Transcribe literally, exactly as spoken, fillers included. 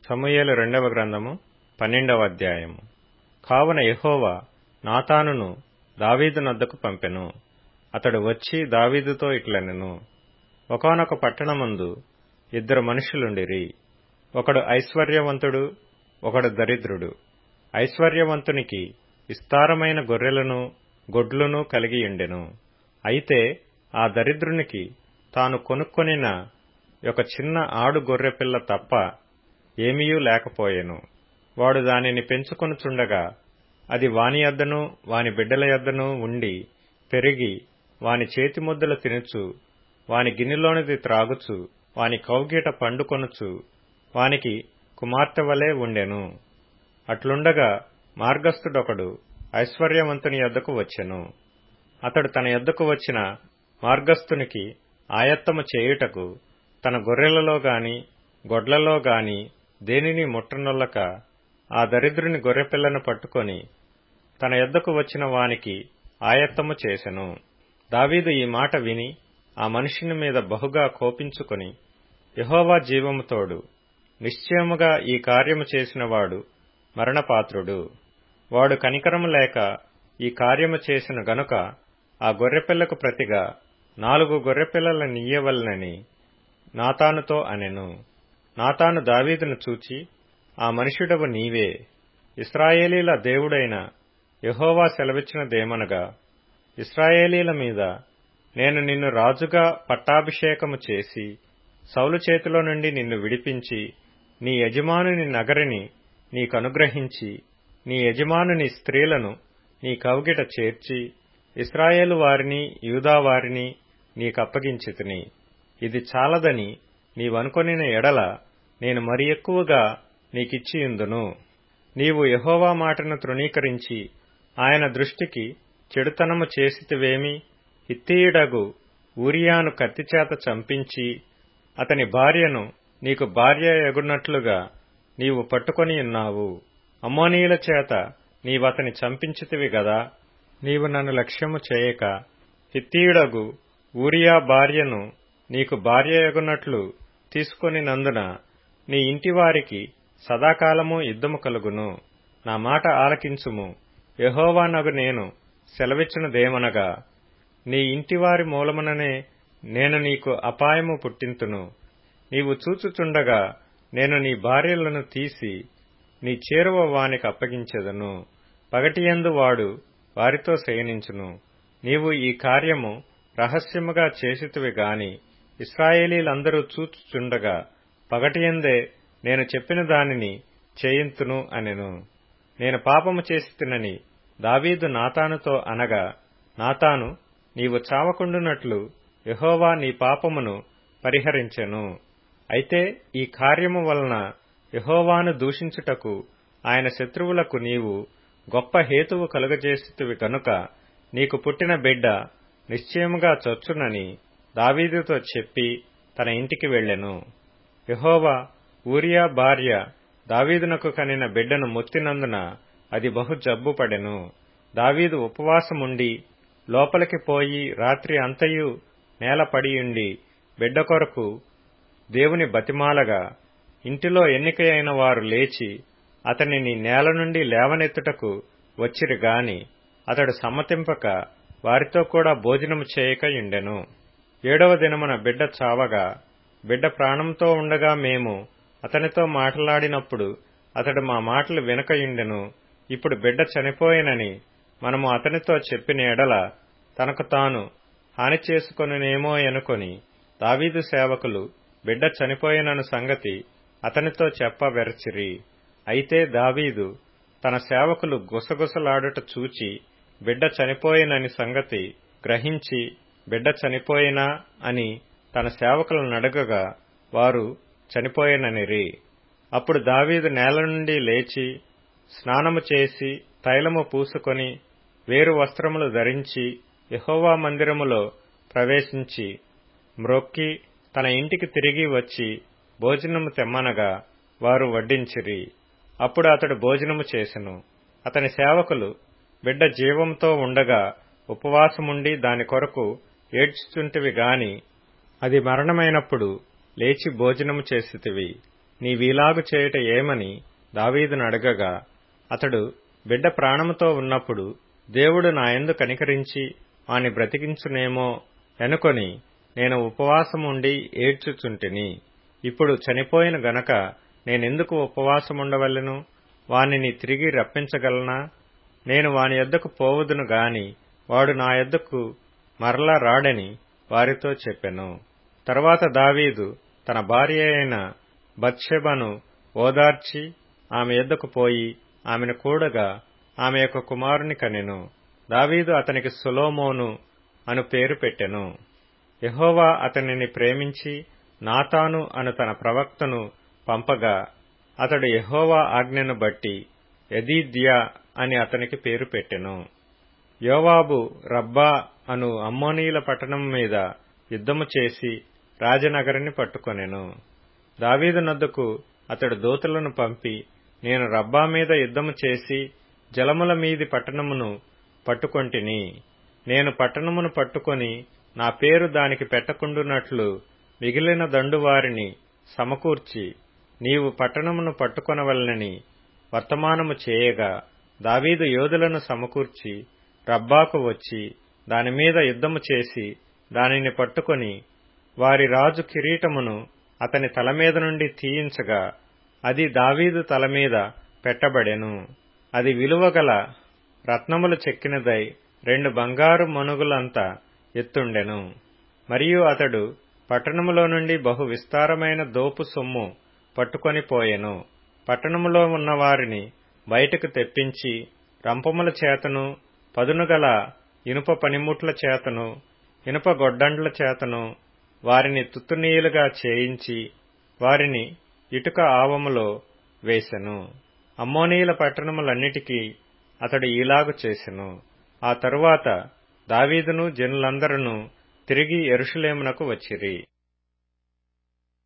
సమూయేలు రెండవ గ్రంథము పన్నెండవ అధ్యాయము. కావున యెహోవా నాతానును దావీదు నొద్దకు పంపెను. అతడు వచ్చి దావీదుతో ఇట్లనెను, ఒకానొక పట్టణమందు ఇద్దరు మనుషులుండిరి. ఒకడు ఐశ్వర్యవంతుడు, ఒకడు దరిద్రుడు. ఐశ్వర్యవంతునికి విస్తారమైన గొర్రెలను గొడ్లను కలిగియుండెను. అయితే ఆ దరిద్రునికి తాను కొనుక్కొనిన ఒక చిన్న ఆడు గొర్రెపిల్ల తప్ప ఏమీయూ లేకపోయెను. వాడు దానిని పెంచుకొనుచుండగా అది వాని యొద్దనూ వాని బిడ్డల యొద్దనూ ఉండి పెరిగి వాని చేతిముద్దలు తినుచు, వాని గిన్నెలోనిది త్రాగుచు, వాని కౌగిట పండుకొనుచు వానికి కుమార్తె వలె ఉండెను. అట్లుండగా మార్గస్థుడొకడు ఐశ్వర్యవంతుని యొద్దకు వచ్చెను. అతడు తన యొద్దకు వచ్చిన మార్గస్థునికి ఆయత్తము చేయుటకు తన గొర్రెలలో గాని గొడ్లలో గాని దేనిని ముట్టనొల్లక ఆ దరిద్రుని గొర్రెపిల్లను పట్టుకొని తన యొద్దకు వచ్చిన వానికి ఆయత్తము చేసెను. దావీదు ఈ మాట విని ఆ మనుషుని మీద బహుగా కోపించుకొని, యెహోవా జీవము తోడు, నిశ్చయముగా ఈ కార్యము చేసినవాడు మరణపాత్రుడు. వాడు కనికరము లేక ఈ కార్యము చేసిన గనుక ఆ గొర్రెపిల్లకు ప్రతిగా నాలుగు గొర్రెపిల్లలనియ్యవలెనని నాతానుతో అనెను. నాతాను దావీదును చూచి, ఆ మనుష్యుడవు నీవే, ఇశ్రాయేలీల దేవుడైన యెహోవా సెలవిచ్చినదేమనగా, ఇశ్రాయేలీల మీద నేను నిన్ను రాజుగా పట్టాభిషేకము చేసి సౌలు చేతిలో నుండి నిన్ను విడిపించి నీ యజమానుని నగరిని నీకనుగ్రహించి నీ యజమానుని స్త్రీలను నీ కౌగిట చేర్చి ఇశ్రాయేలు వారిని యూదావారిని నీకప్పగించితిని. ఇది చాలదని నీవనుకొనిన ఎడల నేను మరి ఎక్కువగా నీకిచ్చియుందును. నీవు యెహోవా మాటను తృణీకరించి ఆయన దృష్టికి చెడుతనము చేసితివేమి? హిత్తీయుడగు ఊరియాను కత్తిచేత చంపించి అతని భార్యను నీకు భార్య యగునట్లుగా నీవు పట్టుకొనియున్నావు. అమ్మోనీయుల చేత నీవతని చంపించితివి గదా. నీవు నన్ను లక్ష్యము చేయక హిత్తీయుడగు ఊరియా భార్యను నీకు భార్య యగునట్లు తీసుకొనినందున నీ ఇంటివారికి సదాకాలము యుద్ధము కలుగును. నా మాట ఆలకించుము. యెహోవానగు నేను సెలవిచ్చినదేమనగా, నీ ఇంటివారి మూలముననే నేను నీకు అపాయము పుట్టింతును. నీవు చూచుచుండగా నేను నీ భార్యలను తీసి నీ చేరువ వానికి అప్పగించెదను. పగటియందు వాడు వారితో శయనించును. నీవు ఈ కార్యము రహస్యముగా చేసితివి గాని ఇశ్రాయేలీలందరూ చూచుచుండగా పగటియందే నేను చెప్పిన దానిని చేయింతును అనెను. నేను పాపము చేసితినని దావీదు నాతానుతో అనగా, నాతాను, నీవు చావకుండునట్లు యెహోవా నీ పాపమును పరిహరించెను. అయితే ఈ కార్యము వలన యెహోవాను దూషించుటకు ఆయన శత్రువులకు నీవు గొప్ప హేతువు కలుగజేసితివి గనుక నీకు పుట్టిన బిడ్డ నిశ్చయముగా చచ్చునని దావీదుతో చెప్పి తన ఇంటికి వెళ్ళెను. యెహోవా ఊరియా భార్య దావీదునకు కనిన బిడ్డను మొత్తినందున అది బహు జబ్బుపడెను. దావీదు ఉపవాసముండి లోపలికి పోయి రాత్రి అంతయు నేల పడియుండి బిడ్డ కొరకు దేవుని బతిమాలగా, ఇంటిలో ఎన్నికైన వారు లేచి అతనిని నేల నుండి లేవనెత్తుటకు వచ్చిరి గాని అతడు సమ్మతింపక వారితో కూడా భోజనము చేయక యుండెను. ఏడవ దినమున బిడ్డ చావగా, బిడ్డ ప్రాణంతో ఉండగా మేము అతనితో మాట్లాడినప్పుడు అతడు మా మాటలు వినకయుండెను. ఇప్పుడు బిడ్డ చనిపోయినని మనము అతనితో చెప్పిన ఎడల తనకు తాను హాని చేసుకొనునేమో అనుకొని దావీదు సేవకులు బిడ్డ చనిపోయినను సంగతి అతనితో చెప్పవెరచిరి. అయితే దావీదు తన సేవకులు గుసగుసలాడుట చూచి బిడ్డ చనిపోయినని సంగతి గ్రహించి, బిడ్డ చనిపోయినా అని తన సేవకులను అడగగా వారు చనిపోయిననిరి. అప్పుడు దావీదు నేల నుండి లేచి స్నానము చేసి తైలము పూసుకొని వేరు వస్త్రములు ధరించి యెహోవా మందిరములో ప్రవేశించి మ్రొక్కి తన ఇంటికి తిరిగి వచ్చి భోజనము తెమ్మనగా వారు వడ్డించిరి. అప్పుడు అతడు భోజనము చేసెను. అతని సేవకులు బిడ్డ జీవంతో ఉండగా ఉపవాసముండి దాని కొరకు ఏడ్చుచుంటివి గాని అది మరణమైనప్పుడు లేచి భోజనము చేసితివి. నీవీలాగు చేయుట ఏమని దావీదును అడగగా, అతడు బిడ్డ ప్రాణముతో ఉన్నప్పుడు దేవుడు నాయందు కనికరించి వాని బ్రతికించునేమో అనుకొని నేను ఉపవాసముండి ఏడ్చుచుంటిని. ఇప్పుడు చనిపోయిన గనక నేనెందుకు ఉపవాసముండవలెను? వానిని తిరిగి రప్పించగలనా? నేను వాని యొద్దకు పోవుదును గాని వాడు నా యొద్దకు మరలా రాడని వారితో చెప్పెను. తరువాత దావీదు తన భార్య అయిన బత్షెబను ఓదార్చి ఆమె యొద్దకు పోయి ఆమెను కూడగా ఆమె యొక్క కుమారుని కనెను. దావీదు అతనికి సొలొమోను అను పేరు పెట్టెను. యెహోవా అతనిని ప్రేమించి నాతాను అను తన ప్రవక్తను పంపగా అతడు యెహోవా ఆజ్ఞను బట్టి యెదీద్యా అని అతనికి పేరు పెట్టెను. యోవాబు రబ్బా అను అమ్మోనీయుల పట్టణం మీద యుద్ధము చేసి రాజనగరిని పట్టుకొనెను. దావీదు నొద్దకు అతడు దూతలను పంపి, నేను రబ్బా మీద యుద్ధము చేసి జలముల మీది పట్టణమును పట్టుకొంటిని. నేను పట్టణమును పట్టుకొని నా పేరు దానికి పెట్టకుండునట్లు మిగిలిన దండువారిని సమకూర్చి నీవు పట్టణమును పట్టుకొనవలెనని వర్తమానము చేయగా, దావీదు యోధులను సమకూర్చి రబ్బాకు వచ్చి దానిమీద యుద్ధము చేసి దానిని పట్టుకొని వారి రాజు కిరీటమును అతని తలమీద నుండి తీయించగా అది దావీదు తలమీద పెట్టబడెను. అది విలువగల రత్నములు చెక్కినదై రెండు బంగారు మనుగులంత ఎత్తుండెను. మరియు అతడు పట్టణములో నుండి బహు విస్తారమైన దోపు సొమ్ము పట్టుకొని పోయెను. పట్టణములో ఉన్న వారిని బయటకు తెప్పించి రంపముల చేతను పదునుగల ఇనుప పనిముట్ల చేతను ఇనుప గొడ్డండ్ల చేతను వారిని తుత్తునీయులుగా చేయించి వారిని ఇటుక ఆవములో వేసెను. అమ్మోనీయుల పట్టణములన్నిటికీ అతడు ఈలాగు చేసెను. ఆ తరువాత దావీదును జనులందరూ తిరిగి యెరూషలేమునకు వచ్చిరి.